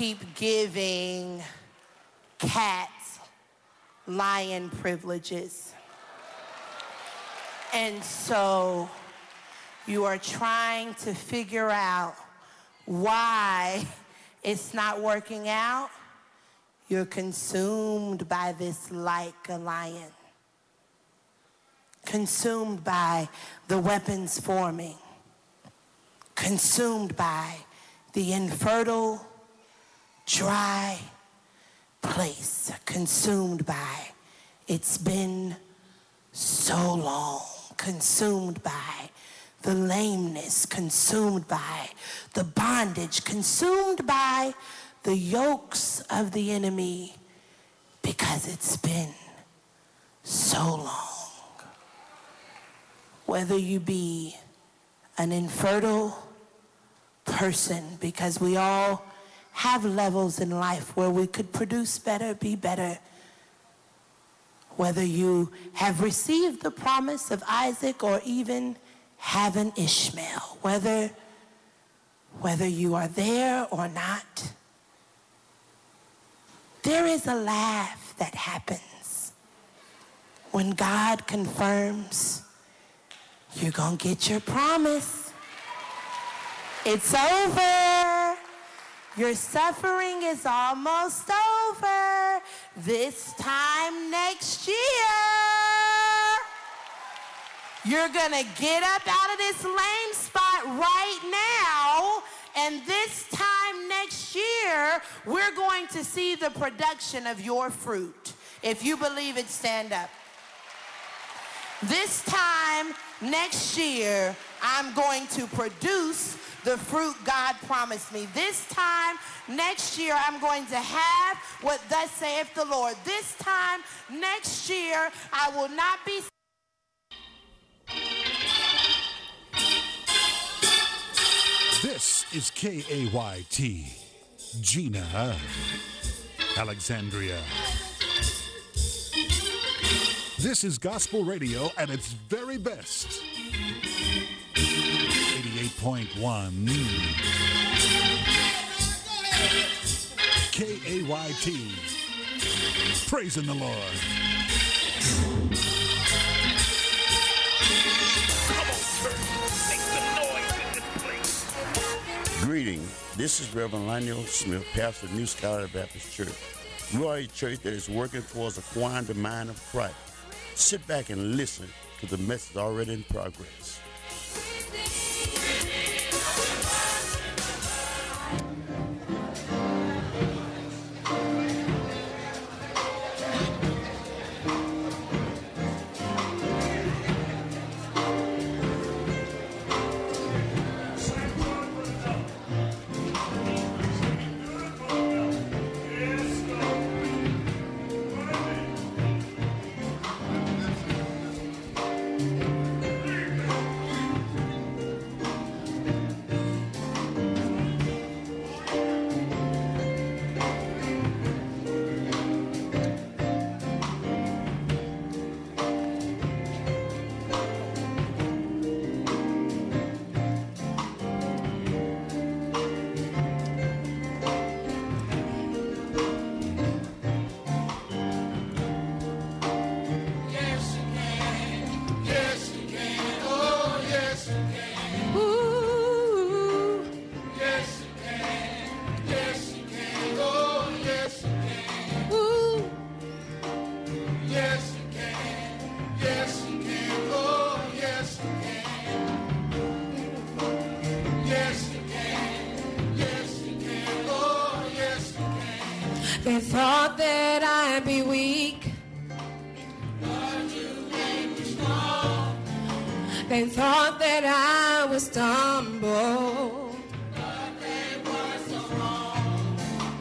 keep giving cats lion privileges. And so you are trying to figure out why it's not working out. You're consumed by this like a lion. Consumed by the weapons forming. Consumed by the infertile, dry place. Consumed by it's been so long. Consumed by the lameness. Consumed by the bondage. Consumed by the yokes of the enemy, because it's been so long. Whether you be an infertile person, because we all have levels in life where we could produce better, be better. Whether you have received the promise of Isaac or even have an Ishmael, whether you are there or not, there is a laugh that happens when God confirms you're gonna get your promise. It's over. Your suffering is almost over. This time next year, you're gonna get up out of this lame spot right now, and this time next year, we're going to see the production of your fruit. If you believe it, stand up. This time next year, I'm going to produce the fruit God promised me. This time next year, I'm going to have what thus saith the Lord. This time next year, I will not be... This is KAYT, Gina, Alexandria. This is gospel radio at its very best. 88.1 KAYT, praising the Lord. Greeting. This is Reverend Lionel Smith, pastor of New Scholar Baptist Church. We are a church that is working towards acquiring the mind of Christ. Sit back and listen to the message already in progress. They thought that I'd be weak, but you made me strong. they thought that I would stumble, But they were so wrong.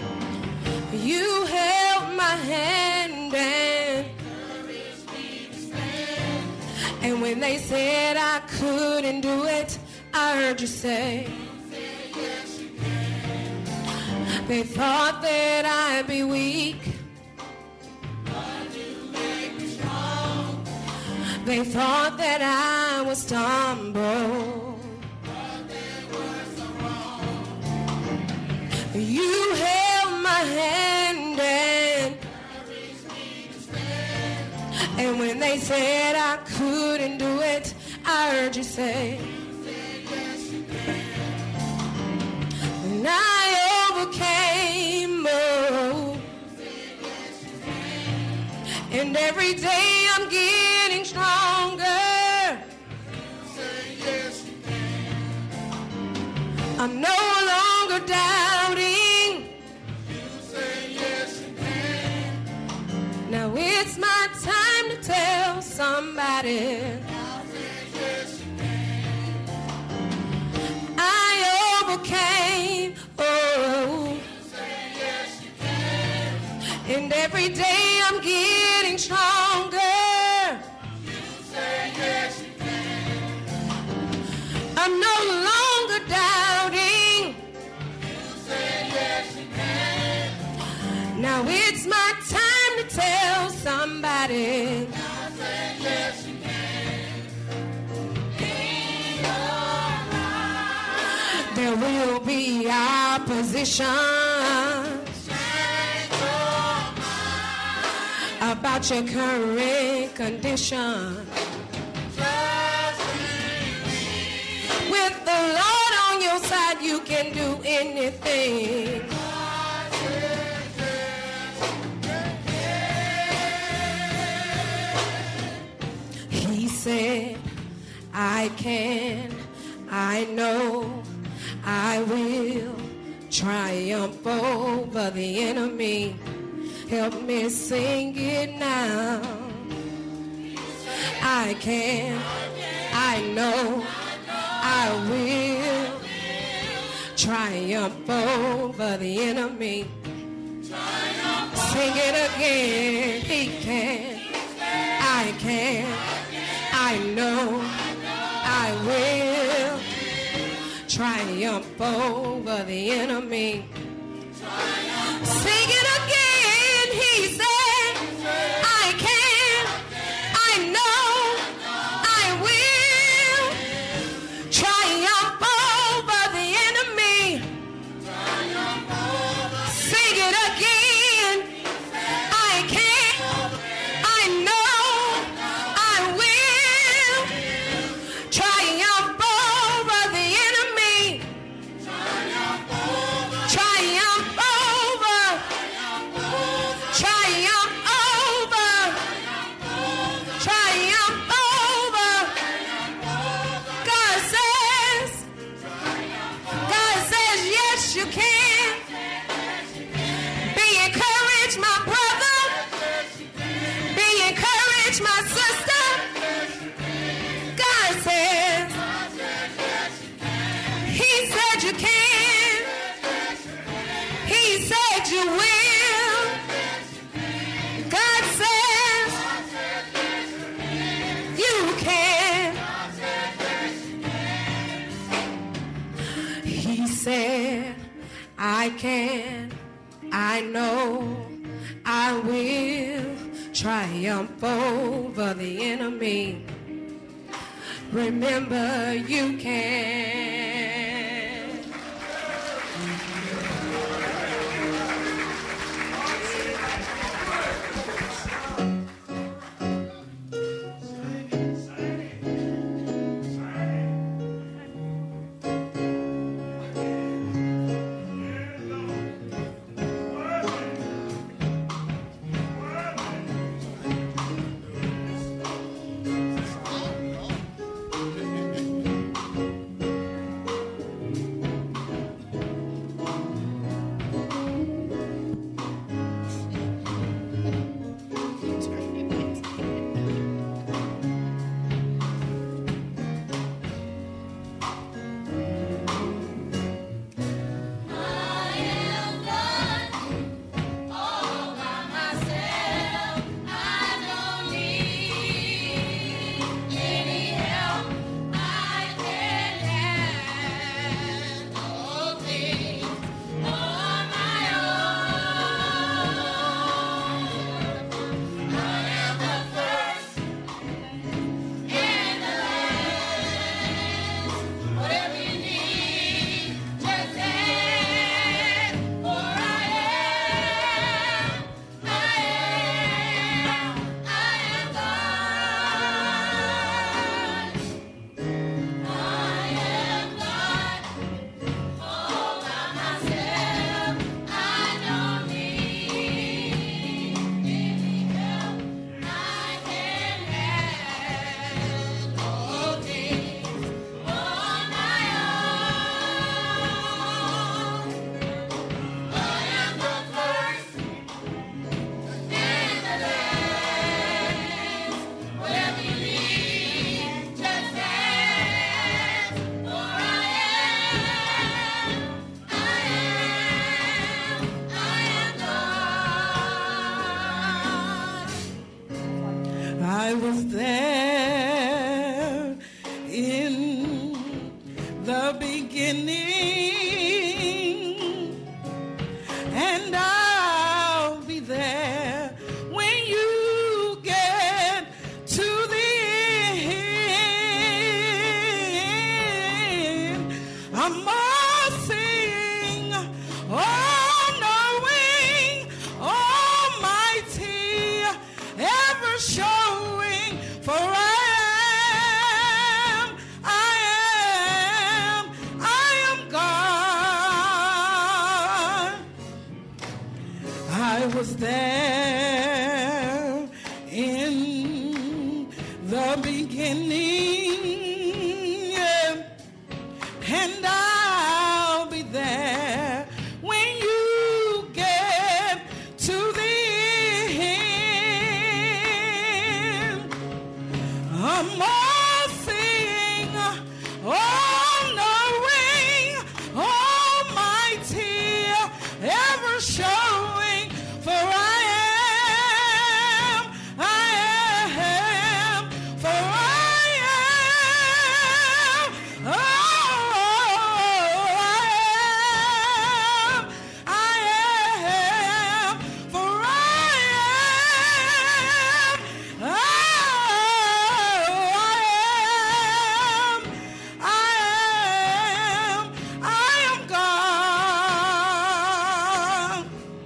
you held my hand and Encouraged me to stand. And when they said I couldn't do it, I heard you say, Yes, you can. they thought that I'd be weak, But you make me strong. they thought that I would stumble, But they were so wrong. you held And when they said I couldn't do it, I heard you say, and I overcame, oh, and every day I'm getting stronger. I'm no longer doubting. Now it's my time to tell somebody. I overcame, oh, and every day I'm getting stronger. I'm no longer doubting. Now it's my time to tell somebody. There will be opposition about your current condition. With the Lord on your side, you can do anything. He said, I can, I know, I will triumph over the enemy. Help me sing it now. I can, I know, I will triumph over the enemy. Sing it again. He can, I can, I know, I will triumph over the enemy. Sing it again. He said, I can, I know, I will triumph over the enemy. Sing it again. I can, I know, I will triumph over the enemy. Triumph over. Triumph over. Triumph over. God says, yes, you can. Be encouraged, my brother. Be encouraged, my sister. God says, He said you can. He said you will. God says you can. He said, I can, I know, I will triumph over the enemy. Remember, you can. I was there in the beginning, yeah, and I'll be there when you get to the end. I'm all seeing, all knowing, almighty, ever showing, for I am, for I am, oh, I am, for I am, oh, I am God.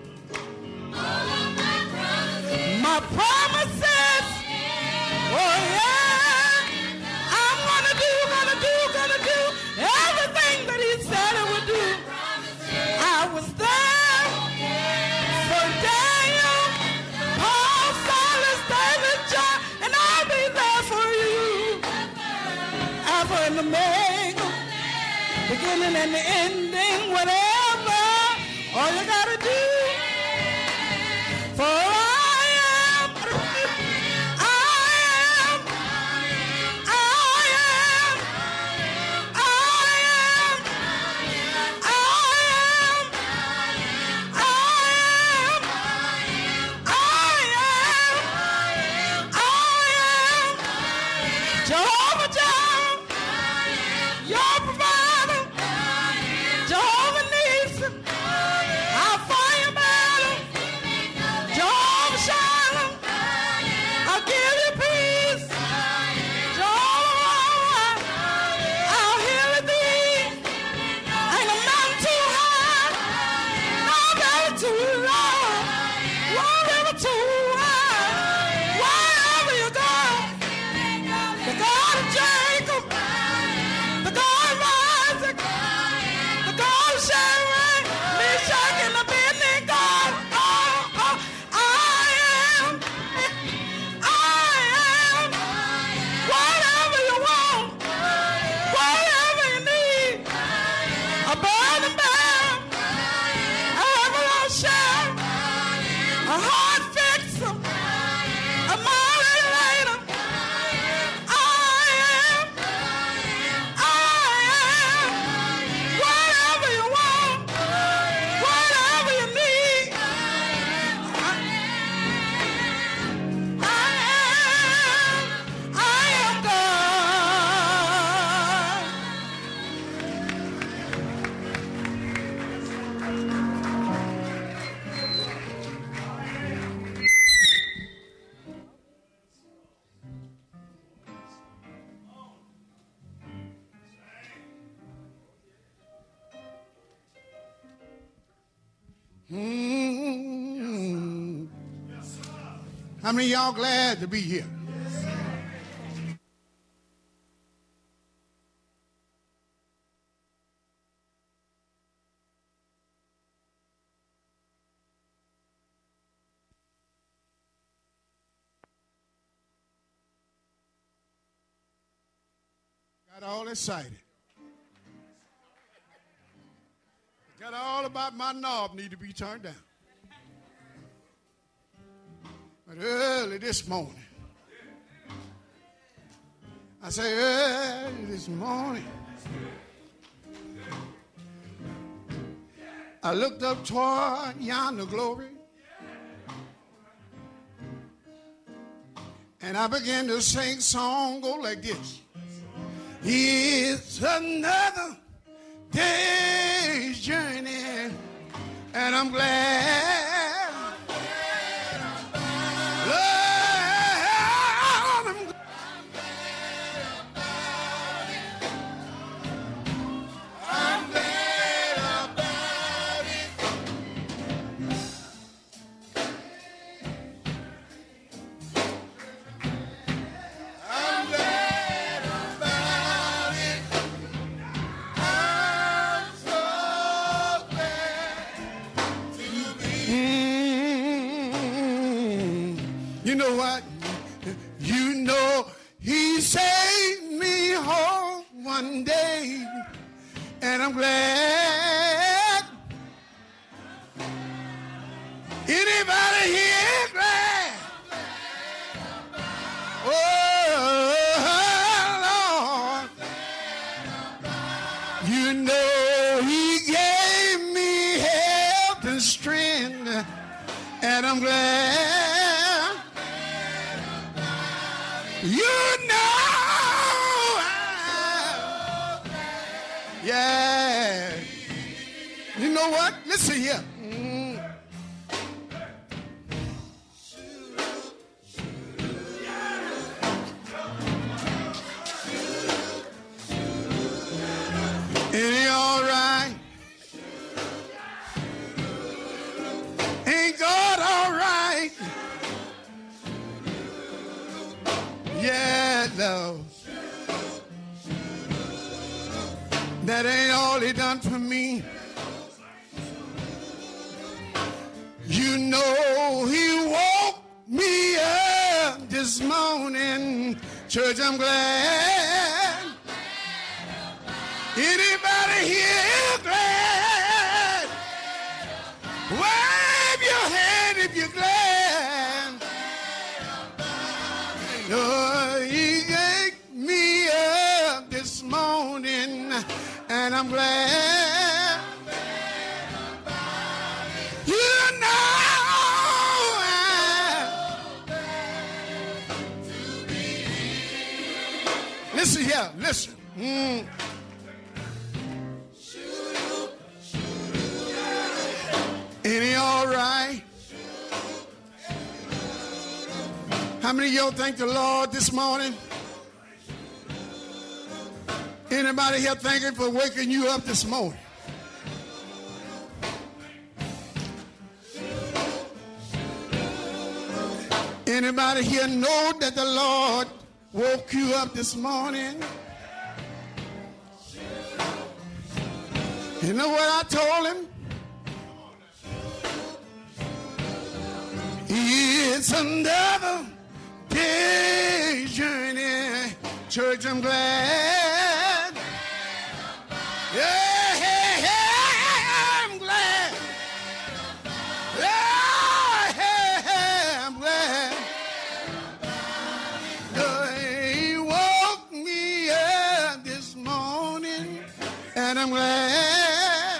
My promises, oh yeah, I'm gonna do everything that he said I would do. I was there for Daniel, Paul, Silas, David, John, and I'll be there for you. Alpha and Omega, beginning and the ending, whatever, all you gotta do. For I am, Jehovah Jireh, your provider, Jehovah Nissi, our fire battle, Jehovah Shalom, I'll give you peace, Jehovah, I'll heal thee, ain't a mountain too high, no valley too low, no river too wide, wherever you go. The God of Jacob, the God of Isaac, the God of Shadrach, Meshach, and Abednego. I am, whatever you want, whatever you need, a burden bearer, a heavy share, a heart fixer, a moderator. I am, whatever you want, whatever you need. I am God. How many of y'all glad to be here? Got all excited. Got all about my knob need to be turned down. But early this morning, I say early this morning, I looked up toward yonder glory, and I began to sing song go like this. It's another day's journey, and I'm glad. To be know what? You know he saved me home one day, and I'm glad. Anybody here glad? Oh, Lord. You know he gave me health and strength, and I'm glad. You know, yeah. You know what? Listen here. Ain't he all right? Ain't God all right? Yeah, no. That ain't all he done for me. You know he woke me up this morning. Church, I'm glad. Anybody here glad? Wave your hand if you're glad. Oh, he gave me up this morning, and I'm glad. You know, listen here, listen. Ain't he all right? How many of y'all thank the Lord this morning? Anybody here thank him for waking you up this morning? Anybody here know that the Lord woke you up this morning? You know what I told him? It's another day's journey. Church, I'm glad. Yeah, I'm glad. Yeah, I'm glad. He woke me up this morning, and I'm glad.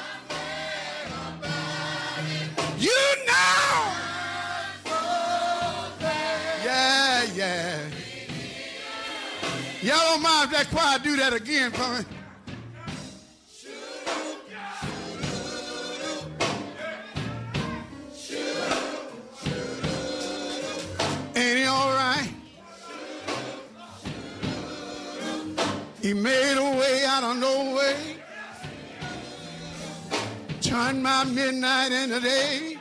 You know. Yeah. Y'all don't mind if that choir do that again for me? Ain't he all right? He made a way out of no way. Turned my midnight into day.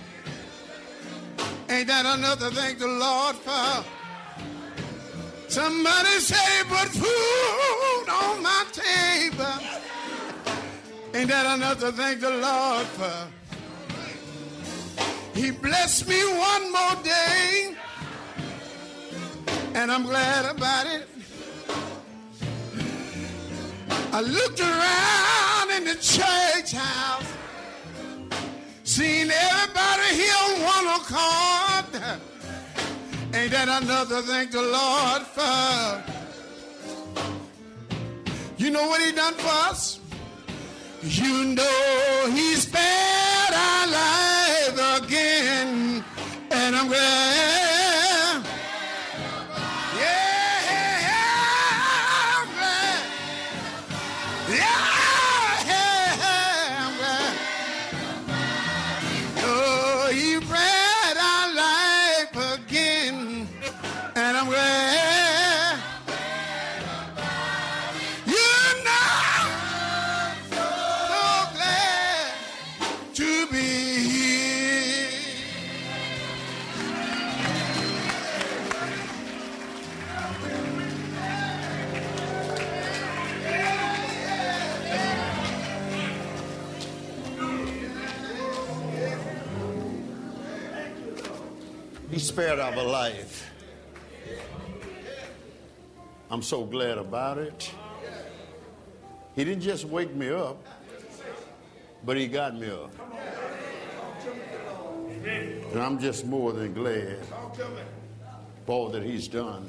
Ain't that another thing the Lord for? Somebody say, put food on my table. Ain't that another thing the Lord for? He blessed me one more day, and I'm glad about it. I looked around in the church house, seen everybody here on one accord. Ain't that another thing the Lord for? You know what he done for us? You know he spared our life again, and I'm glad. Yeah, I'm glad. Yeah, I'm glad. Oh, he spared our life again, and I'm glad. You know, so glad to be here. He spared our life. I'm so glad about it. He didn't just wake me up, but he got me up. And I'm just more than glad for all that he's done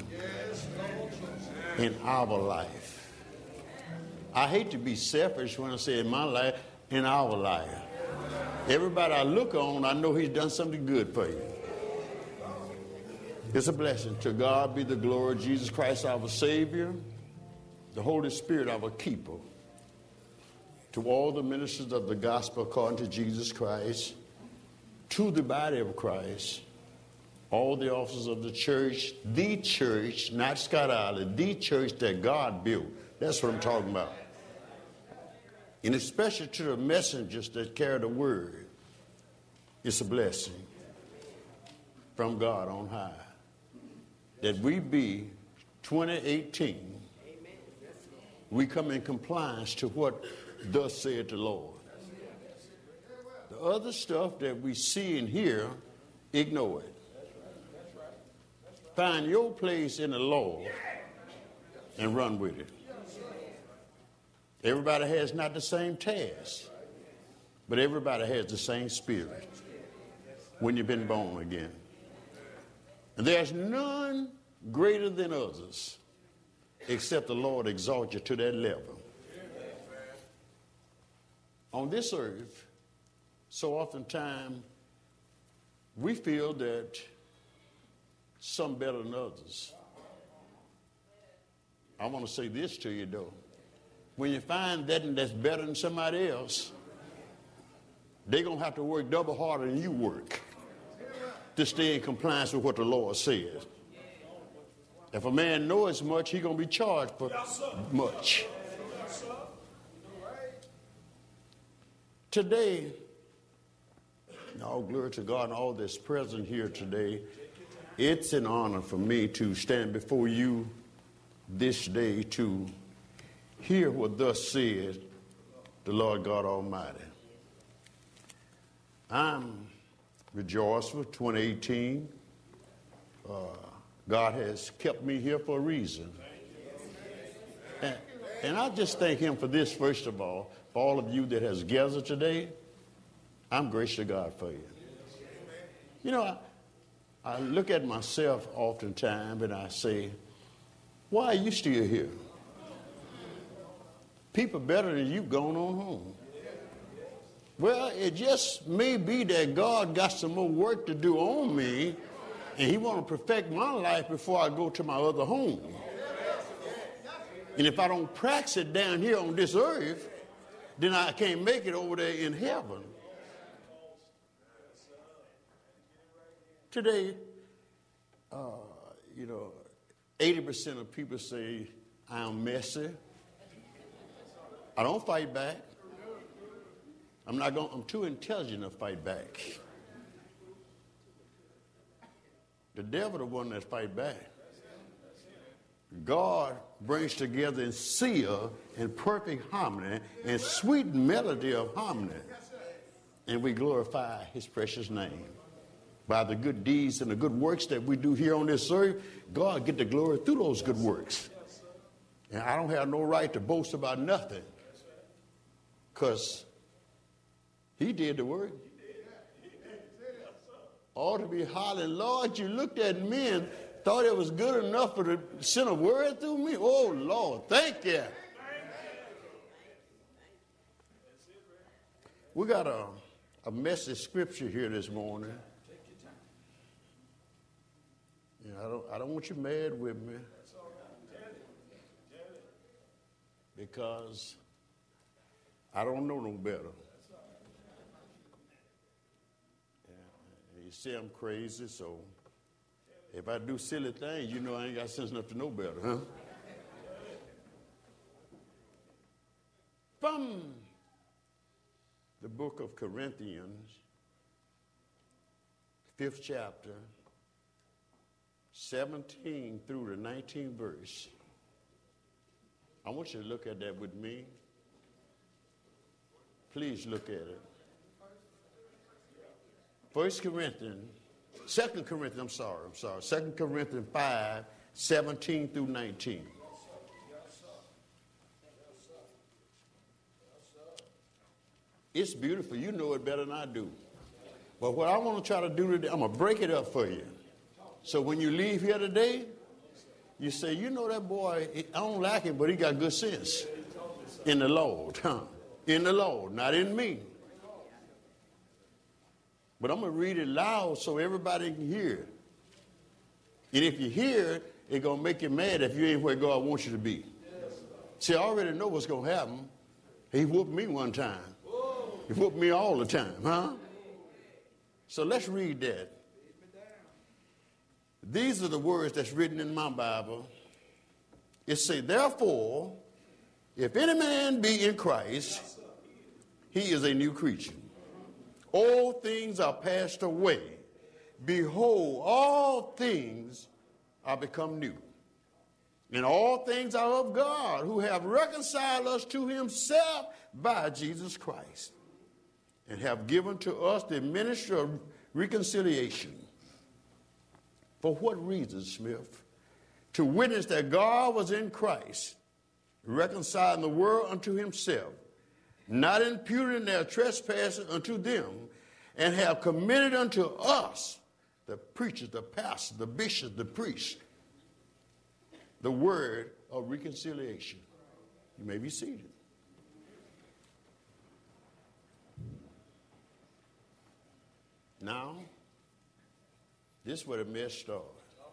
in our life. I hate to be selfish when I say in my life, in our life. Everybody I look on, I know he's done something good for you. It's a blessing. To God be the glory. Jesus Christ, our Savior, the Holy Spirit, our keeper. To all the ministers of the gospel according to Jesus Christ, to the body of Christ, all the officers of the church, not Scott Island, the church that God built. That's what I'm talking about. And especially to the messengers that carry the word. It's a blessing from God on high. That we be 2018, we come in compliance to what thus said the Lord. The other stuff that we see and hear, ignore it. Find your place in the Lord and run with it. Everybody has not the same task, but everybody has the same spirit when you've been born again. And there's none greater than others except the Lord exalt you to that level. On this earth, so oftentimes we feel that some better than others. I want to say this to you though. When you find that that's better than somebody else, they're going to have to work double harder than you work to stay in compliance with what the Lord says. If a man knows much, he's going to be charged for much. Today, all glory to God and all that's present here today, it's an honor for me to stand before you this day to hear what thus said the Lord God Almighty. I'm rejoiced for 2018. God has kept me here for a reason. And I just thank him for this, first of all, for all of you that has gathered today. I'm gracious to God for you. You know, I look at myself oftentimes and I say, why are you still here? People better than you gone on home. Well, it just may be that God got some more work to do on me, and he want to perfect my life before I go to my other home. And if I don't practice it down here on this earth, then I can't make it over there in heaven. Today, 80% of people say, I'm messy. I don't fight back. I'm too intelligent to fight back. The devil the one that fight back. God brings together in seal and perfect harmony and sweet melody of harmony. And we glorify his precious name. By the good deeds and the good works that we do here on this earth, God get the glory through those good works. And I don't have no right to boast about nothing. Because he did the work. Ought to be hollering, Lord, you looked at me and thought it was good enough for to send a word through me? Oh, Lord, thank you. We got a message scripture here this morning. I don't want you mad with me. Because I don't know no better. You say I'm crazy, so if I do silly things, you know I ain't got sense enough to know better, huh? From the book of Corinthians, 5th chapter, 17 through the 19th verse. I want you to look at that with me. Please look at it. 1 Corinthians 2 Corinthians 2 Corinthians 5, 17 through 19. It's beautiful. You know it better than I do. But what I want to try to do today, I'm going to break it up for you. So when you leave here today, you say, you know that boy, I don't like him, but he got good sense. In the Lord, huh? In the Lord, not in me. But I'm going to read it loud so everybody can hear it. And if you hear it, it's going to make you mad if you ain't where God wants you to be. See, I already know what's going to happen. He whooped me one time. He whooped me all the time, huh? So let's read that. These are the words that's written in my Bible. It says, therefore, if any man be in Christ, he is a new creature. All things are passed away. Behold, all things are become new. And all things are of God, who have reconciled us to himself by Jesus Christ, and have given to us the ministry of reconciliation. For what reason, Smith? To witness that God was in Christ, reconciling the world unto himself, not imputing their trespasses unto them, and have committed unto us, the preachers, the pastors, the bishops, the priests, the word of reconciliation. You may be seated. Now, this is where the mess started.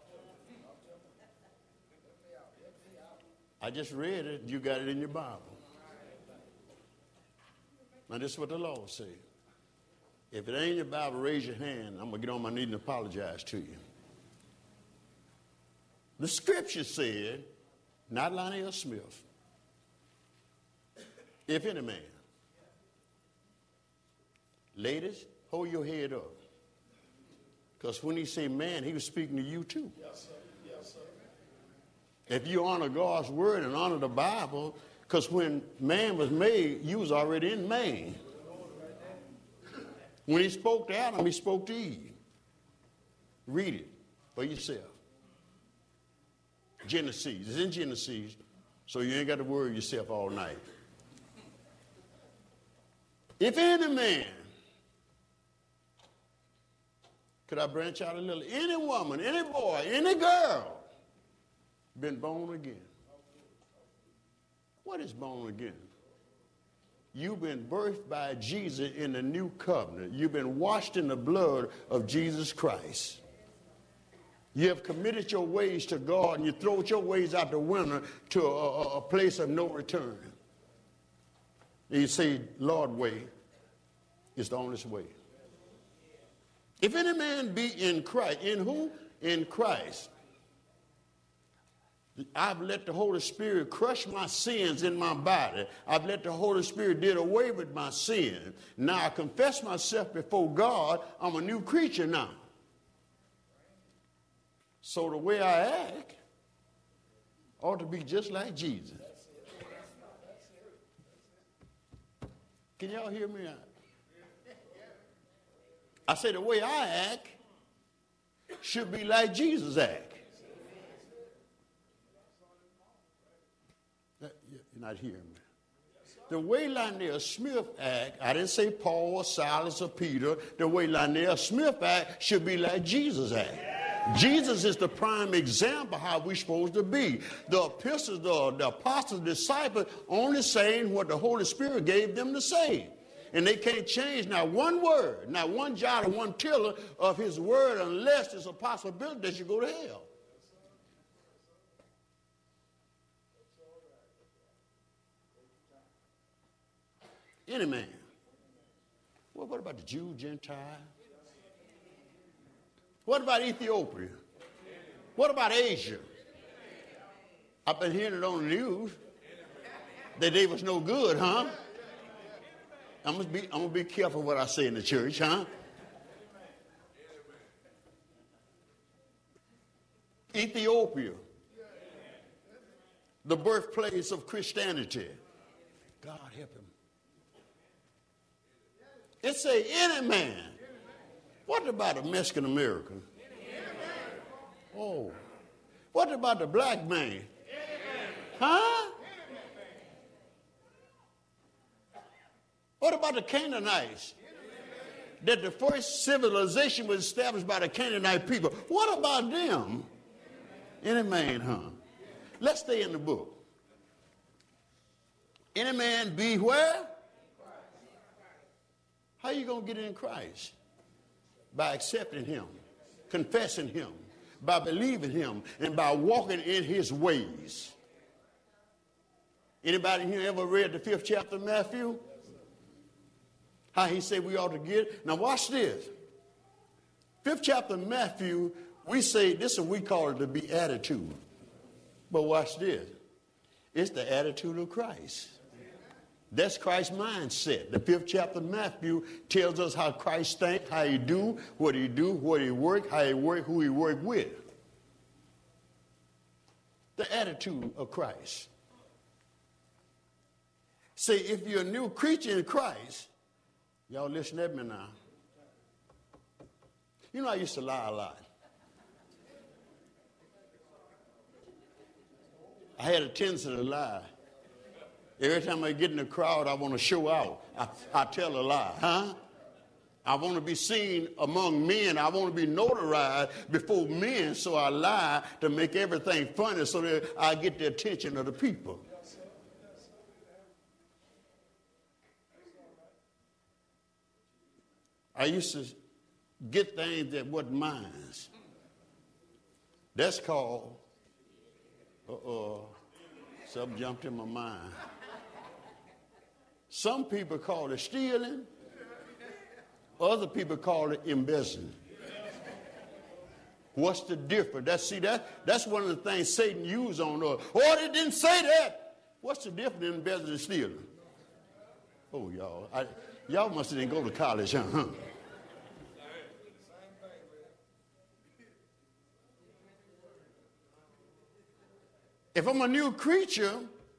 I just read it. You got it in your Bible. Now, this is what the law says. If it ain't in your Bible, raise your hand. I'm going to get on my knees and apologize to you. The scripture said, not Lionel Smith, if any man. Ladies, hold your head up. Because when he said man, he was speaking to you too. Yes, sir. Yes, sir. If you honor God's word and honor the Bible, because when man was made, you was already in man. When he spoke to Adam, he spoke to Eve. Read it for yourself. Genesis. It's in Genesis, so you ain't got to worry yourself all night. If any man, could I branch out a little? Any woman, any boy, any girl been born again. What is born again? You've been birthed by Jesus in the new covenant. You've been washed in the blood of Jesus Christ. You have committed your ways to God, and you throw your ways out the window to a place of no return. And you say, Lord, way is the only way. If any man be in Christ, in who? In Christ. I've let the Holy Spirit crush my sins in my body. I've let the Holy Spirit did away with my sin. Now I confess myself before God. I'm a new creature now. So the way I act ought to be just like Jesus. Can y'all hear me? I say the way I act should be like Jesus act. You're not hearing me. The way Lionel Smith act, I didn't say Paul or Silas or Peter. The way Lionel Smith act should be like Jesus act. Jesus is the prime example how we're supposed to be. The epistles, the apostles, the disciples only saying what the Holy Spirit gave them to say. And they can't change not one word, not one jot or one tittle of his word unless there's a possibility that you go to hell. Any man. Well, what about the Jew, Gentile? What about Ethiopia? What about Asia? I've been hearing it on the news that they was no good, huh? I'm gonna be careful what I say in the church, huh? Ethiopia, the birthplace of Christianity. God help him. It say any man. What about a Mexican American? Oh. What about the black man? Huh? What about the Canaanites? That the first civilization was established by the Canaanite people. What about them? Any man, huh? Let's stay in the book. Any man be where? How you going to get in Christ? By accepting him, confessing him, by believing him, and by walking in his ways. Anybody here ever read the 5th chapter of Matthew? How he said we ought to get? Now watch this. 5th chapter of Matthew, we say this is what we call it the beatitude. But watch this. It's the attitude of Christ. That's Christ's mindset. The 5th chapter of Matthew tells us how Christ thinks, how he do, what he work, how he work, who he work with. The attitude of Christ. See, if you're a new creature in Christ, y'all listen at me now. You know I used to lie a lot. I had a tendency to lie. Every time I get in the crowd, I want to show out. I tell a lie, huh? I want to be seen among men. I want to be notarized before men, so I lie to make everything funny so that I get the attention of the people. I used to get things that wasn't mine. That's called, something jumped in my mind. Some people call it stealing. Other people call it embezzling. What's the difference? That's one of the things Satan used on us. Oh, they didn't say that. What's the difference in embezzling and stealing? Oh, y'all must have didn't go to college, huh? If I'm a new creature,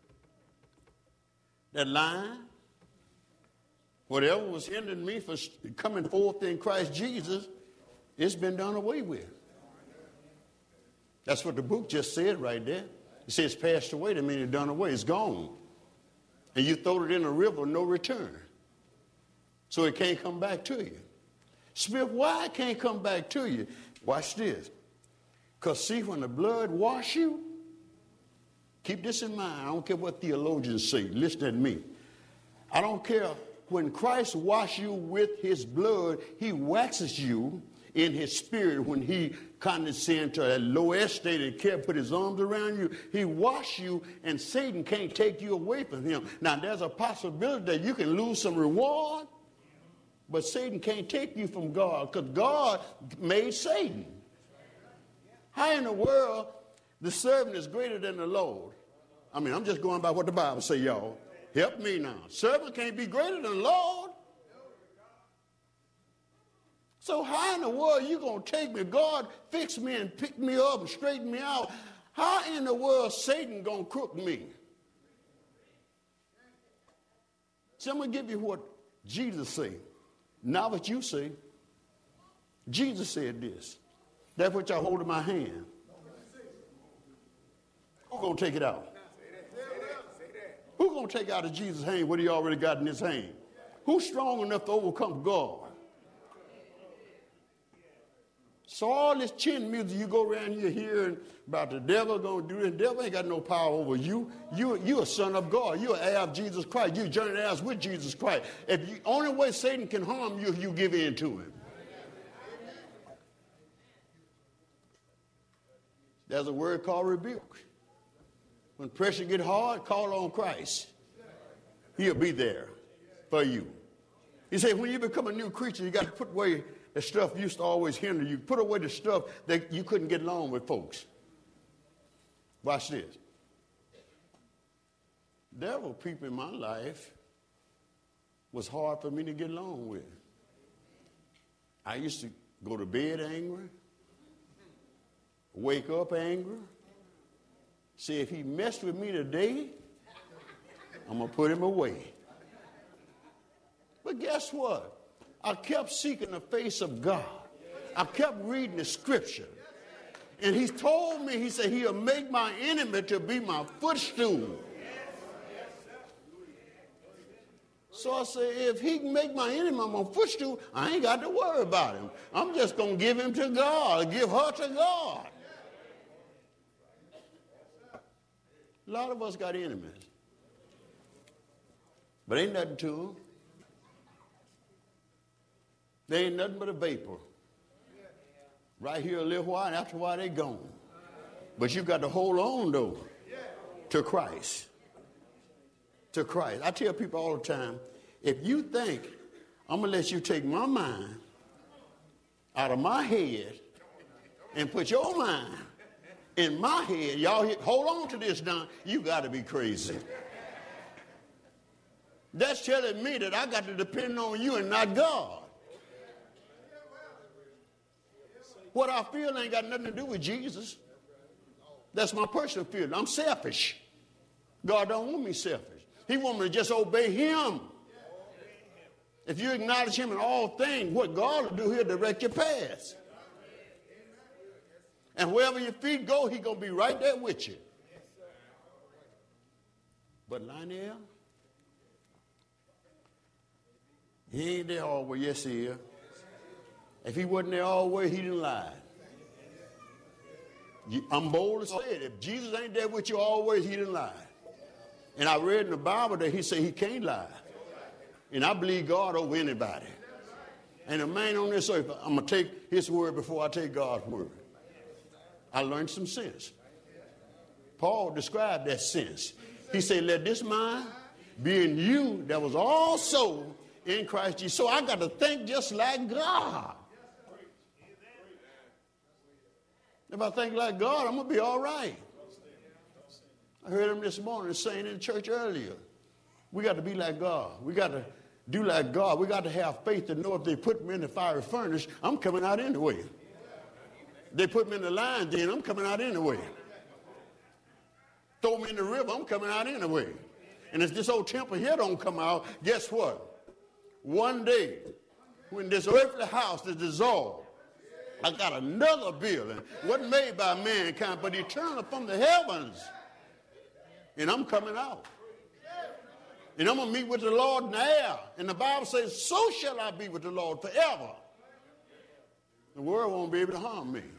that line, whatever was hindering me from coming forth in Christ Jesus, it's been done away with. That's what the book just said right there. It says passed away, that means it's done away, it's gone. And you throw it in a river, no return. So it can't come back to you. Smith, why it can't come back to you? Watch this. Because see, when the blood washes you, keep this in mind. I don't care what theologians say. Listen to me. I don't care. When Christ washes you with his blood, he waxes you in his spirit. When he condescends to a low estate and can't put his arms around you, he washes you, and Satan can't take you away from him. Now, there's a possibility that you can lose some reward, but Satan can't take you from God, because God made Satan. How in the world the servant is greater than the Lord? I mean, I'm just going by what the Bible say, y'all. Help me now. Servant can't be greater than the Lord. So how in the world you going to take me? God fix me and pick me up and straighten me out. How in the world Satan going to crook me? So I'm going to give you what Jesus said. Not what you say. Jesus said this. That which I hold in my hand. Who's going to take it out? Who's going to take out of Jesus' hand what he already got in his hand? Who's strong enough to overcome God? So all this chin music you go around here hearing about the devil going to do this, the devil ain't got no power over you. You're a son of God. You're an heir of Jesus Christ. You're journeying heirs with Jesus Christ. If the only way Satan can harm you, you give in to him. There's a word called rebuke. When pressure get hard, call on Christ. He'll be there for you. He said, when you become a new creature, you got to put away the stuff used to always hinder you. Put away the stuff that you couldn't get along with folks. Watch this. There were people in my life was hard for me to get along with. I used to go to bed angry, wake up angry. See, if he messed with me today, I'm going to put him away. But guess what? I kept seeking the face of God. I kept reading the scripture. And he told me, he said, he'll make my enemy to be my footstool. So I said, if he can make my enemy my footstool, I ain't got to worry about him. I'm just going to give him to God, give her to God. A lot of us got enemies. But ain't nothing to them. They ain't nothing but a vapor. Right here a little while, and after a while they gone. But you got to hold on, though, to Christ. To Christ. I tell people all the time, if you think I'm going to let you take my mind out of my head and put your mind in my head, y'all hold on to this now, you got to be crazy. That's telling me that I got to depend on you and not God. What I feel ain't got nothing to do with Jesus. That's my personal feeling. I'm selfish. God don't want me selfish. He wants me to just obey him. If you acknowledge him in all things, what God will do, he'll direct your paths. And wherever your feet go, he's going to be right there with you. But Lionel, he ain't there always. Yes, he is. If he wasn't there always, he didn't lie. I'm bold to say it. If Jesus ain't there with you always, he didn't lie. And I read in the Bible that he said he can't lie. And I believe God over anybody. And a man on this earth, I'm going to take his word before I take God's word. I learned some sense. Paul described that sense. He said, let this mind be in you that was also in Christ Jesus. So I got to think just like God. If I think like God, I'm going to be all right. I heard him this morning saying in church earlier, we got to be like God. We got to do like God. We got to have faith to know if they put me in the fiery furnace, I'm coming out anyway. They put me in the lion's den, I'm coming out anyway. Throw me in the river, I'm coming out anyway. And if this old temple here don't come out, guess what? One day, when this earthly house is dissolved, I got another building, wasn't made by mankind, but eternal from the heavens. And I'm coming out. And I'm going to meet with the Lord in the air. And the Bible says, so shall I be with the Lord forever. The world won't be able to harm me.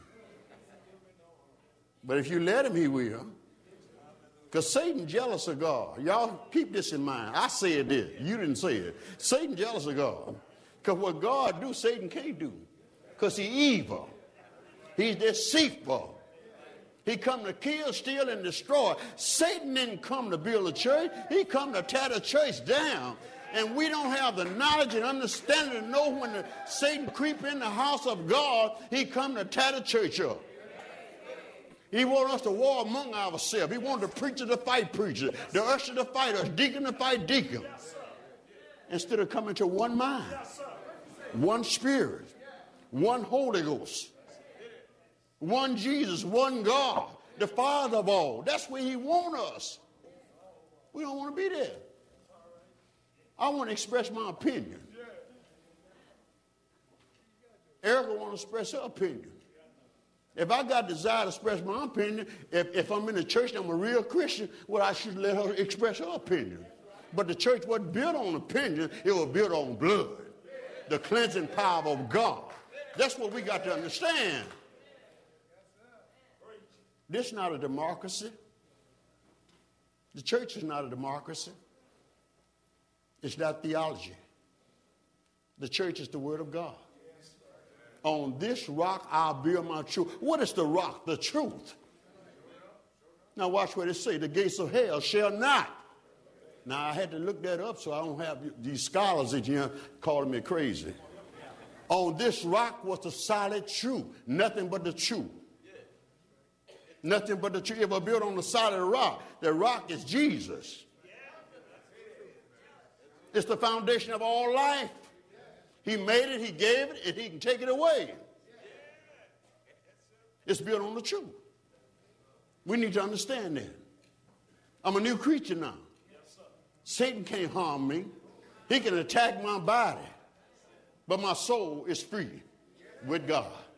But if you let him, he will. Because Satan jealous of God. Y'all keep this in mind. I said this. You didn't say it. Satan jealous of God. Because what God do, Satan can't do. Because he's evil. He's deceitful. He come to kill, steal, and destroy. Satan didn't come to build a church. He come to tear the church down. And we don't have the knowledge and understanding to know when Satan creep in the house of God, he come to tear the church up. He wants us to war among ourselves. He wants the preacher to fight preacher, the usher to fight us, deacon to fight deacon. Instead of coming to one mind, one spirit, one Holy Ghost, one Jesus, one God, the Father of all. That's where he wants us. We don't want to be there. I want to express my opinion. Erica wants to express her opinion. If I got desire to express my opinion, if I'm in the church and I'm a real Christian, well, I should let her express her opinion. But the church wasn't built on opinion, it was built on blood. The cleansing power of God. That's what we got to understand. This is not a democracy. The church is not a democracy. It's not theology. The church is the word of God. On this rock I'll build my truth. What is the rock? The truth. Now watch what it says. The gates of hell shall not. Now I had to look that up so I don't have these scholars in here calling me crazy. On this rock was the solid truth. Nothing but the truth. Nothing but the truth. If I build on the solid rock, the rock is Jesus. It's the foundation of all life. He made it, he gave it, and he can take it away. It's built on the truth. We need to understand that. I'm a new creature now. Satan can't harm me. He can attack my body. But my soul is free with God.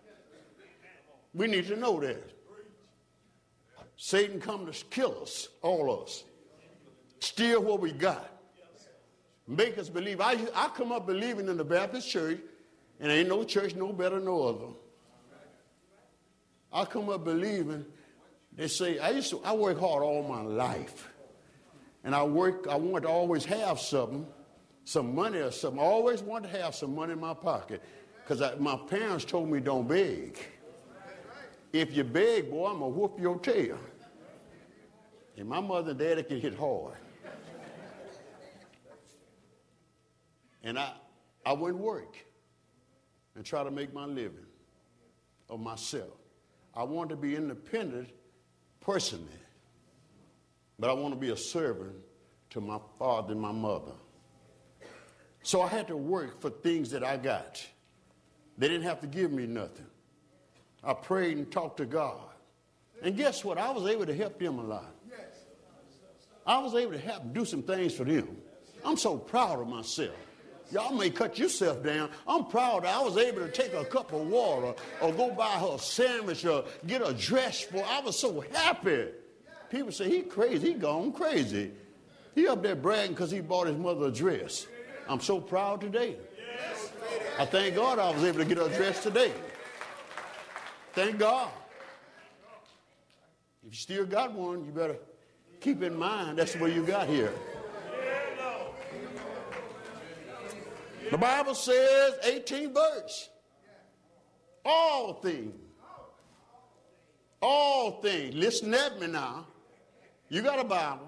We need to know that. Satan come to kill us, all of us. Steal what we got. Make us believe. I come up believing in the Baptist church, and ain't no church no better than no other. I come up believing. They say, I work hard all my life. And I want to always have something, some money or something. I always want to have some money in my pocket. Because my parents told me don't beg. If you beg, boy, I'm going to whoop your tail. And my mother and daddy can hit hard. And I wouldn't work and try to make my living of myself. I want to be independent personally, but I want to be a servant to my father and my mother. So I had to work for things that I got. They didn't have to give me nothing. I prayed and talked to God. And guess what? I was able to help them a lot. I was able to help do some things for them. I'm so proud of myself. Y'all may cut yourself down. I'm proud I was able to take a cup of water or go buy her a sandwich or get a dress for her. I was so happy. People say, he crazy. He gone crazy. He up there bragging because he bought his mother a dress. I'm so proud today. I thank God I was able to get her a dress today. Thank God. If you still got one, you better keep in mind that's what you got here. The Bible says, 18th verse, all things, listen at me now. You got a Bible.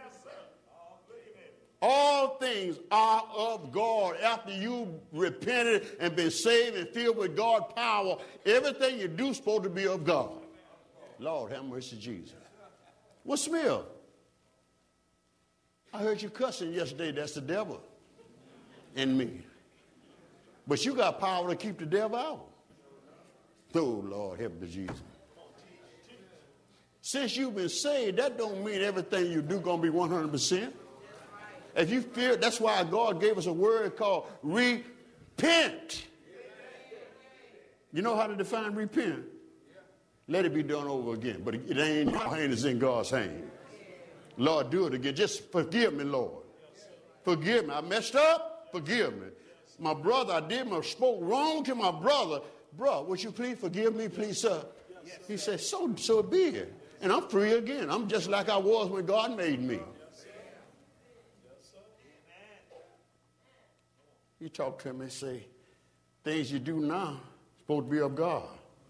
All things are of God. After you repented and been saved and filled with God's power, everything you do is supposed to be of God. Lord, have mercy, Jesus. What smell? I heard you cussing yesterday. That's the devil in me. But you got power to keep the devil out. Oh, Lord, help me, Jesus. Since you've been saved, that don't mean everything you do going to be 100%. If you fear, that's why God gave us a word called repent. You know how to define repent? Let it be done over again. But it ain't in your hand, it's in God's hand. Lord, do it again. Just forgive me, Lord. Forgive me. I messed up. Forgive me. My brother, I spoke wrong to my brother. Bro, would you please forgive me, please, sir? He said, so be it. And I'm free again. I'm just like I was when God made me. You talk to him and say, things you do now supposed to be of God.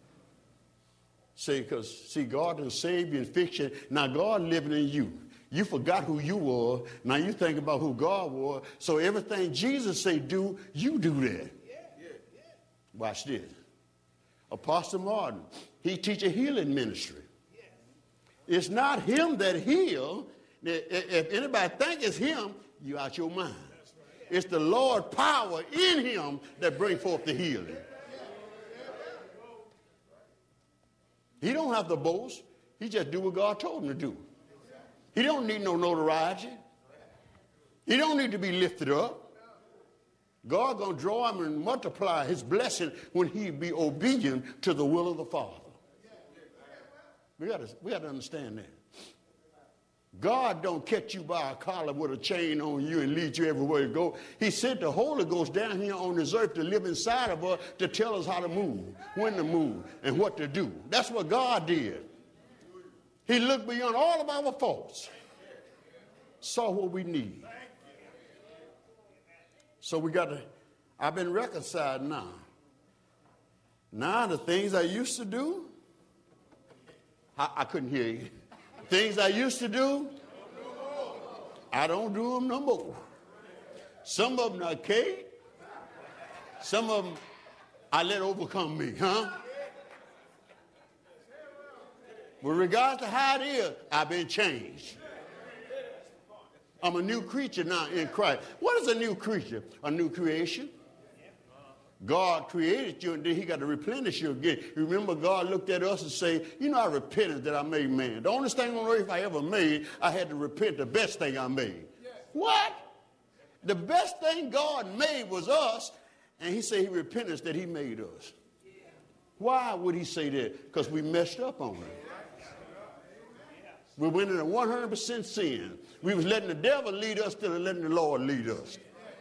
Say, because, see, God done saved you and fixed you. Now God living in you. You forgot who you were. Now you think about who God was. So everything Jesus say do, you do that. Watch this. Apostle Martin, he teach a healing ministry. It's not him that heal. If anybody think it's him, you out your mind. It's the Lord's power in him that bring forth the healing. He don't have to boast. He just do what God told him to do. He don't need no notoriety. He don't need to be lifted up. God gonna draw him and multiply his blessing when he be obedient to the will of the Father. We got to understand that. God don't catch you by a collar with a chain on you and lead you everywhere you go. He sent the Holy Ghost down here on this earth to live inside of us to tell us how to move, when to move, and what to do. That's what God did. He looked beyond all of our faults, saw what we need. So we got to, I've been reconciled now. Now the things I used to do, I couldn't hear you. Things I used to do, I don't do them no more. Some of them are okay. Some of them I let overcome me, huh? With regard to how it is, I've been changed. I'm a new creature now in Christ. What is a new creature? A new creation. God created you and then he got to replenish you again. Remember, God looked at us and said, you know, I repented that I made man. The only thing on earth I ever made, I had to repent the best thing I made. What? The best thing God made was us, and he said he repented that he made us. Why would he say that? Because we messed up on it. We went into 100% sin. We was letting the devil lead us instead of letting the Lord lead us.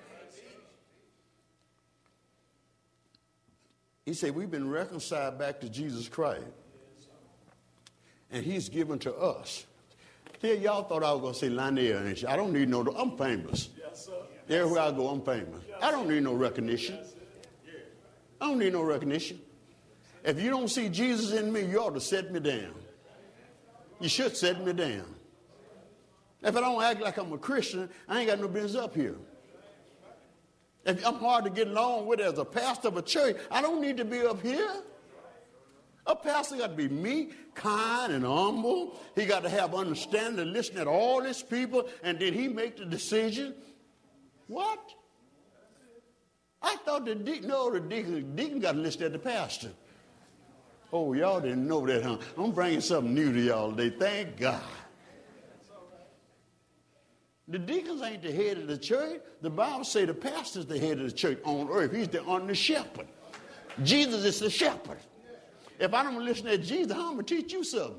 He said, we've been reconciled back to Jesus Christ. And he's given to us. See, y'all thought I was going to say Lionel, and I don't need no, I'm famous. Everywhere I go, I'm famous. I don't need no recognition. I don't need no recognition. If you don't see Jesus in me, you ought to set me down. You should set me down. If I don't act like I'm a Christian, I ain't got no business up here. If I'm hard to get along with as a pastor of a church, I don't need to be up here. A pastor got to be meek, kind, and humble. He got to have understanding and listen to all his people, and then he make the decision. What? I thought the deacon got to listen to the pastor. Oh, y'all didn't know that, huh? I'm bringing something new to y'all today. Thank God. The deacons ain't the head of the church. The Bible says the pastor's the head of the church on earth. He's the under shepherd. Jesus is the shepherd. If I don't listen to Jesus, how am I going to teach you something?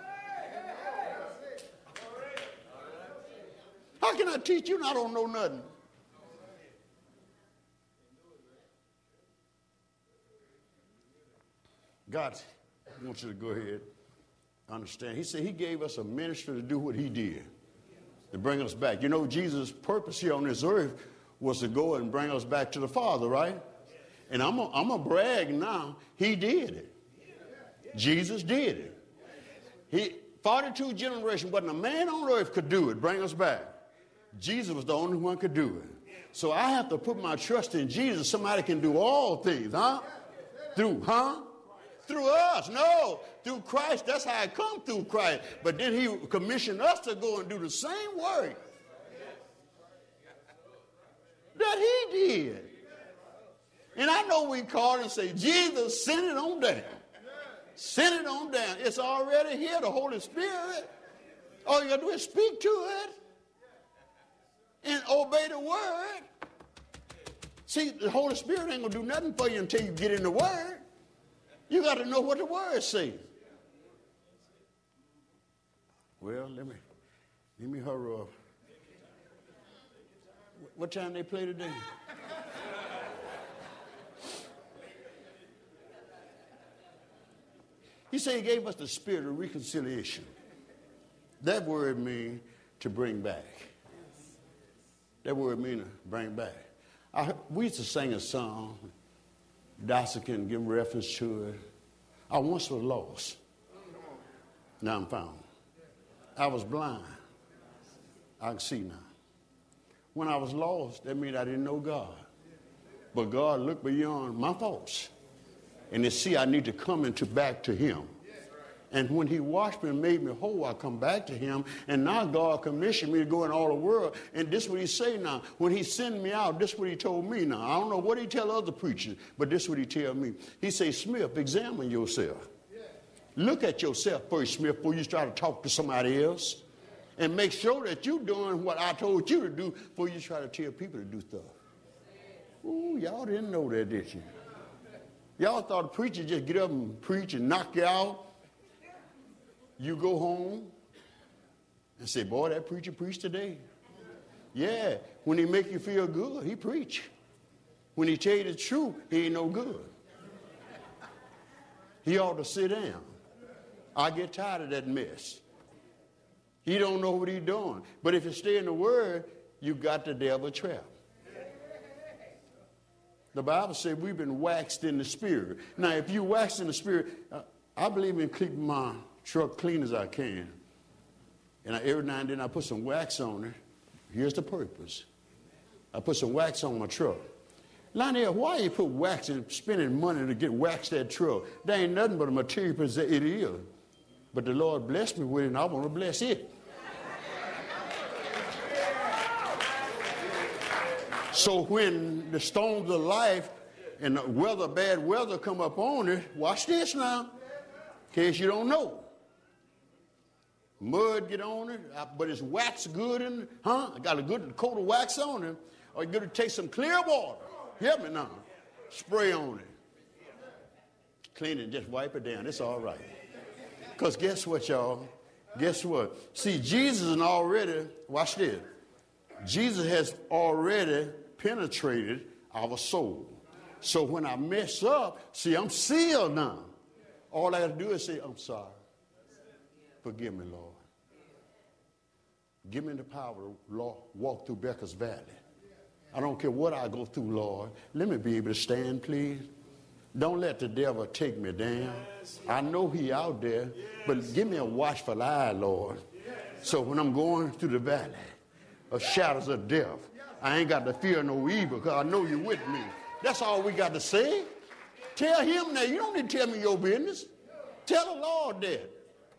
How can I teach you and I don't know nothing? God wants you to go ahead and understand. He said he gave us a ministry to do what he did, to bring us back. You know, Jesus' purpose here on this earth was to go and bring us back to the Father, right? And I'm going to brag now. He did it. Jesus did it. 42 generations, wasn't a man on earth could do it, bring us back. Jesus was the only one could do it. So I have to put my trust in Jesus. Somebody can do all things, huh? Through us. No, through Christ. That's how it come, through Christ. But then he commissioned us to go and do the same work that he did. And I know we call and say, Jesus, send it on down. Send it on down. It's already here, the Holy Spirit. All you got to do is speak to it and obey the word. See, the Holy Spirit ain't going to do nothing for you until you get in the word. You got to know what the word says. Well, let me hurry up. What time they play today? He said he gave us the spirit of reconciliation. That word means to bring back. That word means to bring back. We used to sing a song. Dasa can give reference to it. I once was lost. Now I'm found. I was blind. I can see now. When I was lost, that means I didn't know God. But God looked beyond my faults. And to see I need to come back to him. And when he washed me and made me whole, I come back to him. And now God commissioned me to go in all the world. And this is what he say now. When he sent me out, this is what he told me now. I don't know what he tell other preachers, but this is what he tell me. He say, Smith, examine yourself. Look at yourself first, Smith, before you try to talk to somebody else. And make sure that you're doing what I told you to do before you try to tell people to do stuff. Ooh, y'all didn't know that, did you? Y'all thought a preacher just get up and preach and knock you out. You go home and say, boy, that preacher preached today. Yeah, when he make you feel good, he preach. When he tell you the truth, he ain't no good. He ought to sit down. I get tired of that mess. He don't know what he's doing. But if you stay in the word, you got the devil trapped. The Bible says we've been waxed in the spirit. Now, if you wax in the spirit, I believe in keeping my truck clean as I can. And every now and then I put some wax on it. Here's the purpose. I put some wax on my truck. Lionel, why you put wax and spending money to get wax that truck? There ain't nothing but a material possession. It is. But the Lord blessed me with it, and I want to bless it. So when the storms of life and the weather, bad weather come up on it, watch this now, in case you don't know. Mud get on it, but it's wax good in it, huh? I got a good coat of wax on it. Or you're going to take some clear water. Hear me now. Spray on it. Clean it, just wipe it down. It's all right. Because guess what, y'all? Guess what? See, Jesus is already, watch this. Jesus has already penetrated our soul. So when I mess up, see, I'm sealed now. All I got to do is say, I'm sorry. Forgive me, Lord. Give me the power to walk through Becker's Valley. I don't care what I go through, Lord. Let me be able to stand, please. Don't let the devil take me down. I know he out there, but give me a watchful eye, Lord. So when I'm going through the valley of shadows of death, I ain't got to fear no evil because I know you're with me. That's all we got to say. Tell him that. You don't need to tell me your business. Tell the Lord that.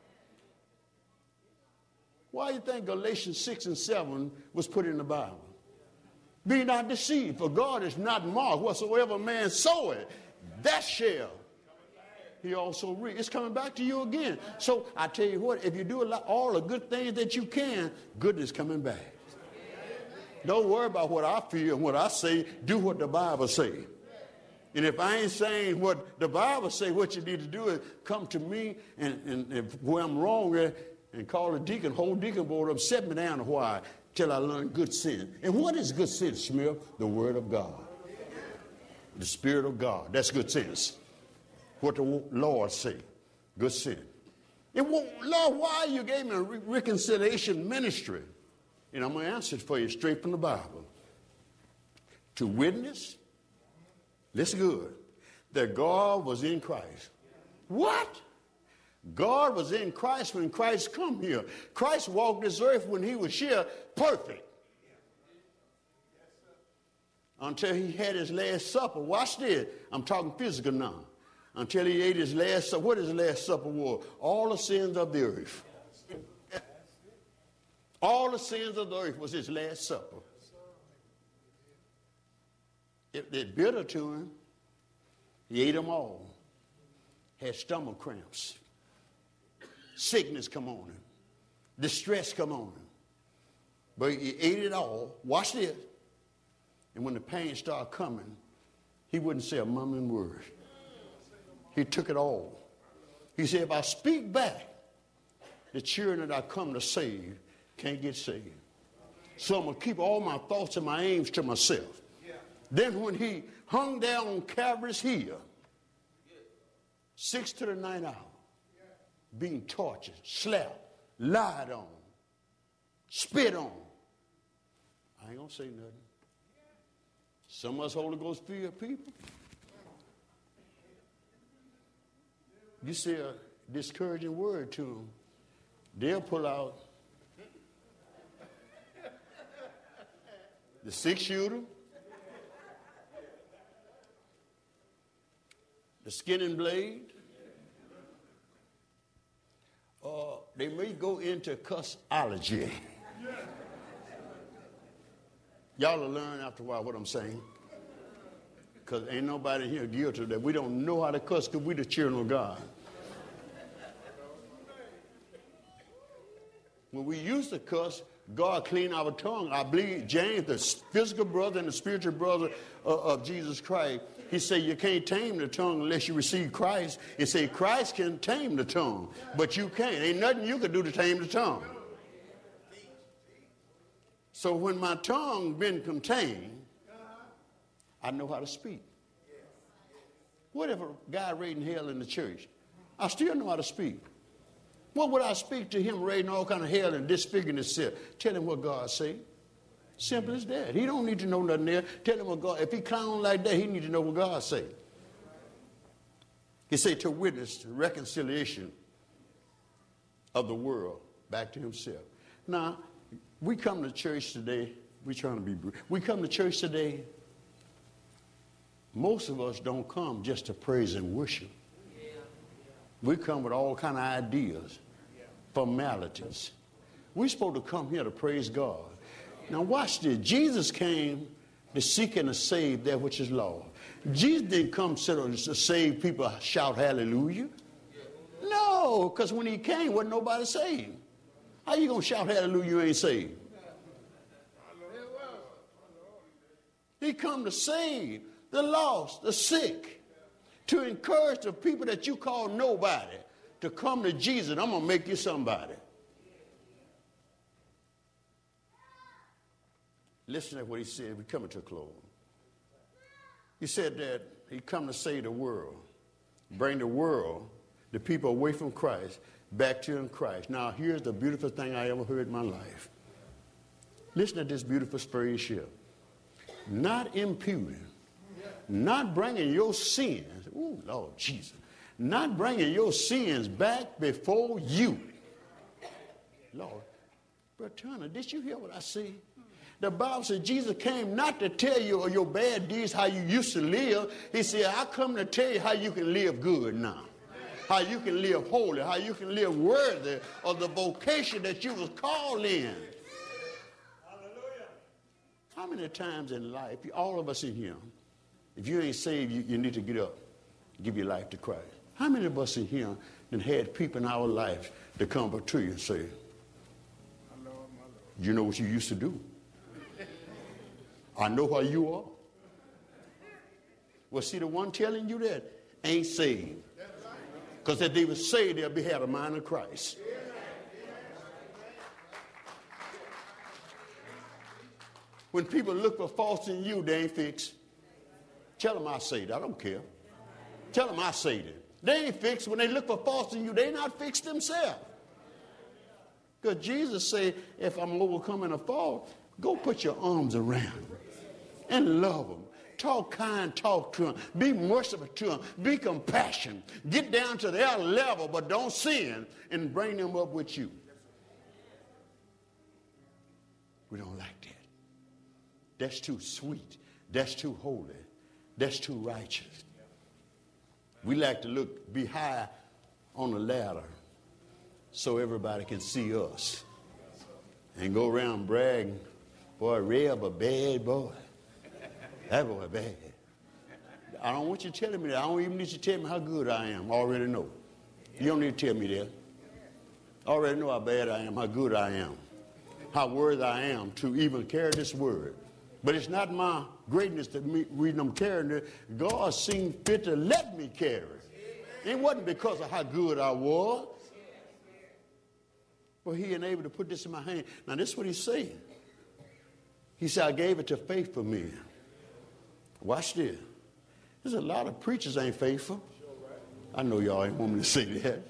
Why do you think Galatians 6 and 7 was put in the Bible? Be not deceived, for God is not mocked. Whatsoever man soweth, that shall he also reap. It's coming back to you again. So I tell you what, if you do all the good things that you can, goodness is coming back. Don't worry about what I feel and what I say. Do what the Bible say. And if I ain't saying what the Bible say, what you need to do is come to me and if where I'm wrong and call a deacon, whole deacon board up, set me down a while till I learn good sense. And what is good sense, Smith? The Word of God. The Spirit of God. That's good sense. What the Lord say. Good sense. And Lord, why you gave me a reconciliation ministry? And I'm going to answer it for you straight from the Bible. To witness, listen good, that God was in Christ. What? God was in Christ when Christ come here. Christ walked this earth when he was here perfect. Until he had his last supper. Watch this. I'm talking physical now. Until he ate his last supper. What his last supper was? All the sins of the earth. All the sins of the earth was his last supper. If they're bitter to him, he ate them all. Had stomach cramps. Sickness come on him. Distress come on him. But he ate it all. Watch this. And when the pain started coming, he wouldn't say a mumbling word. He took it all. He said, if I speak back, the children that I come to save can't get saved. So I'm going to keep all my thoughts and my aims to myself. Then when he hung down on Calvary's hill, 6 to the 9 hour, being tortured, slapped, lied on, spit on. I ain't going to say nothing. Some of us Holy Ghost filled people. You say a discouraging word to them, they'll pull out the 6-shooter, the skinning blade. They may go into cussology. Y'all will learn after a while what I'm saying. Because ain't nobody here guilty of that. We don't know how to cuss because we the children of God. When we used to cuss, God cleaned our tongue. I believe James, the physical brother and the spiritual brother of Jesus Christ, he said you can't tame the tongue unless you receive Christ. He said Christ can tame the tongue, but you can't. Ain't nothing you can do to tame the tongue. So when my tongue been contained, I know how to speak. What if a guy raiding hell in the church? I still know how to speak. What would I speak to him raiding all kind of hell and disfiguring himself? Tell him what God say. Simple as that. He don't need to know nothing there. Tell him what God, if he clown like that, he need to know what God say. He said to witness the reconciliation of the world back to himself. Now, we come to church today, we trying to be brief. We come to church today, most of us don't come just to praise and worship. We come with all kind of ideas, formalities. We're supposed to come here to praise God. Now watch this. Jesus came to seek and to save that which is lost. Jesus didn't come to save people shout hallelujah. No, because when he came, wasn't nobody saved. How you going to shout hallelujah you ain't saved? He come to save the lost, the sick, to encourage the people that you call nobody to come to Jesus. I'm going to make you somebody. Listen to what he said. We're coming to a close. He said that he come to save the world, bring the world, the people away from Christ, back to in Christ. Now, here's the beautiful thing I ever heard in my life. Listen to this beautiful phrase here. Not imputing, not bringing your sins, ooh, Lord Jesus, not bringing your sins back before you. Lord, Brother Turner, did you hear what I said? The Bible says Jesus came not to tell you your bad deeds, how you used to live. He said, I come to tell you how you can live good now. How you can live holy, how you can live worthy of the vocation that you was called in. Hallelujah. How many times in life, all of us in here, if you ain't saved, you need to get up, give your life to Christ. How many of us in here that had people in our life that come up to you and say, you know what you used to do? I know how you are. Well, see, the one telling you that ain't saved. Because if they were saved, they'll be had a mind of Christ. When people look for faults in you, they ain't fixed. Tell them I saved. I don't care. Tell them I saved it. They ain't fixed. When they look for faults in you, they not fixed themselves. Because Jesus said, if I'm overcoming a fault, go put your arms around them and love them. Talk kind, talk to them. Be merciful to them. Be compassionate. Get down to their level, but don't sin, and bring them up with you. We don't like that. That's too sweet. That's too holy. That's too righteous. We like to be high on the ladder so everybody can see us and go around bragging, boy, Reb a bad boy. That boy bad. I don't want you telling me that. I don't even need you to tell me how good I am. I already know. You don't need to tell me that. I already know how bad I am, how good I am, how worthy I am to even carry this word. But it's not my greatness that me reading them carrying it. God seemed fit to let me carry it. It wasn't because of how good I was. But he enabled to put this in my hand. Now, this is what he's saying. He said, I gave it to faithful men. Watch this. There's a lot of preachers ain't faithful. I know y'all ain't want me to say that.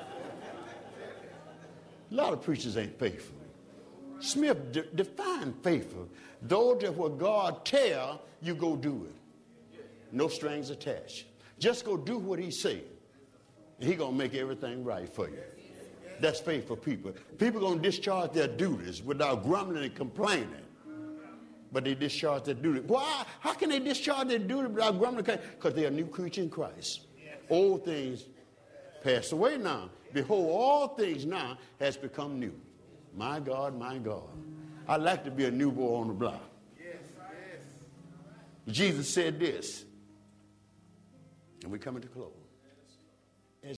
A lot of preachers ain't faithful. Smith, define faithful. Those that what God tell, you go do it. No strings attached. Just go do what he said. And he going to make everything right for you. That's faithful people. People going to discharge their duties without grumbling and complaining. But they discharge their duty. Why? How can they discharge their duty without grumbling? Because they are a new creature in Christ. Old things pass away now. Behold, all things now has become new. My God, my God. I'd like to be a new boy on the block. Jesus said this. And we're coming to close.